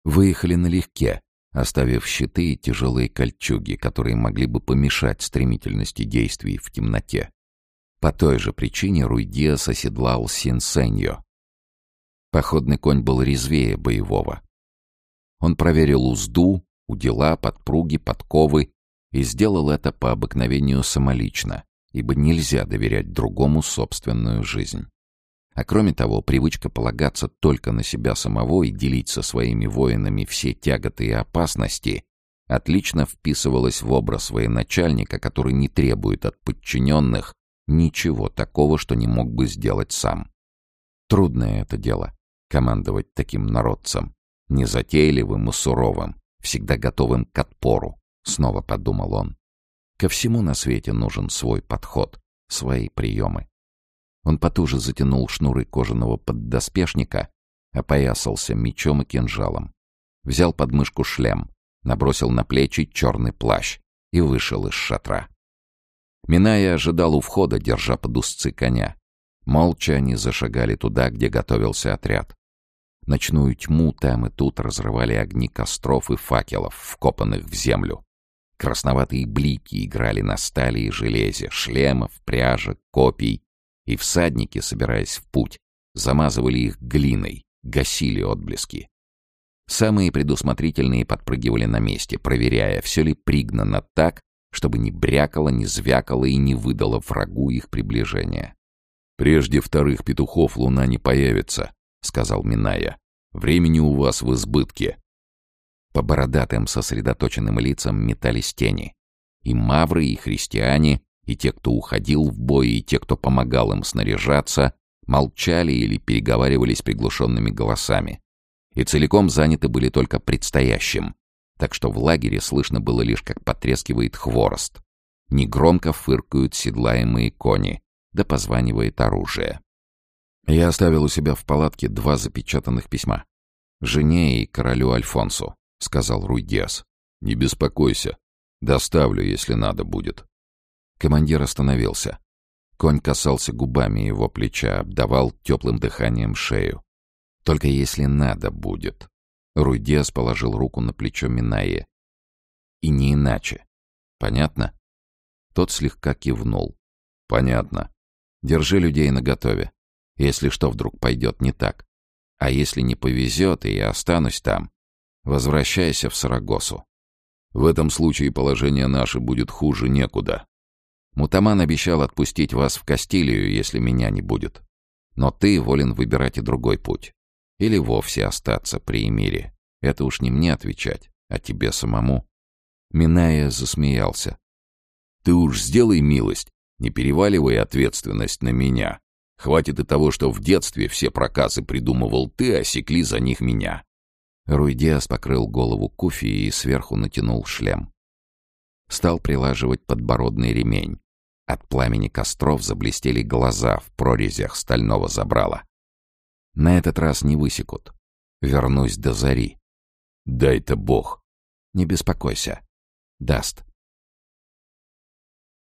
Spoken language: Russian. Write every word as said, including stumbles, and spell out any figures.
Выехали налегке, оставив щиты и тяжелые кольчуги, которые могли бы помешать стремительности действий в темноте. По той же причине Руй-Диас оседлал Синсеньо. Походный конь был резвее боевого. Он проверил узду, удила, подпруги, подковы и сделал это по обыкновению самолично, ибо нельзя доверять другому собственную жизнь. А кроме того, привычка полагаться только на себя самого и делить со своими воинами все тяготы и опасности отлично вписывалась в образ военачальника, который не требует от подчиненных ничего такого, что не мог бы сделать сам. Трудное это дело — командовать таким народцем, незатейливым и суровым, всегда готовым к отпору, снова подумал он. Ко всему на свете нужен свой подход, свои приемы. Он потуже затянул шнуры кожаного поддоспешника, опоясался мечом и кинжалом, взял под мышку шлем, набросил на плечи черный плащ и вышел из шатра. Миная ожидал у входа, держа под узцы коня. Молча они зашагали туда, где готовился отряд. Ночную тьму там и тут разрывали огни костров и факелов, вкопанных в землю. Красноватые блики играли на стали и железе, шлемов, пряжек, копий, и всадники, собираясь в путь, замазывали их глиной, гасили отблески. Самые предусмотрительные подпрыгивали на месте, проверяя, все ли пригнано так, чтобы не брякало, не звякало и не выдало врагу их приближение. «Прежде вторых петухов луна не появится», — сказал Миная. «Времени у вас в избытке». По бородатым сосредоточенным лицам метались тени. И мавры, и христиане, и те, кто уходил в бой, и те, кто помогал им снаряжаться, молчали или переговаривались приглушенными голосами. И целиком заняты были только предстоящим, так что в лагере слышно было лишь, как потрескивает хворост. Негромко фыркают седлаемые кони, да позванивает оружие. Я оставил у себя в палатке два запечатанных письма. «Жене и королю Альфонсу», — сказал Руй-Диас. «Не беспокойся. Доставлю, если надо будет». Командир остановился. Конь касался губами его плеча, обдавал теплым дыханием шею. «Только если надо будет». Руй-Диас положил руку на плечо Минае. «И не иначе. Понятно?» Тот слегка кивнул. «Понятно. Держи людей наготове. Если что вдруг пойдет не так. А если не повезет, и я останусь там, возвращайся в Сарагосу. В этом случае положение наше будет хуже некуда. Мутаман обещал отпустить вас в Кастилию, если меня не будет. Но ты волен выбирать и другой путь. Или вовсе остаться при эмире. Это уж не мне отвечать, а тебе самому». Миная засмеялся. «Ты уж сделай милость, не переваливай ответственность на меня. Хватит и того, что в детстве все проказы придумывал ты, а секли за них меня». Руй-Диас покрыл голову куфией и сверху натянул шлем. Стал прилаживать подбородный ремень. От пламени костров заблестели глаза в прорезях стального забрала. «На этот раз не высекут. Вернусь до зари». «Дай-то Бог». «Не беспокойся. Даст».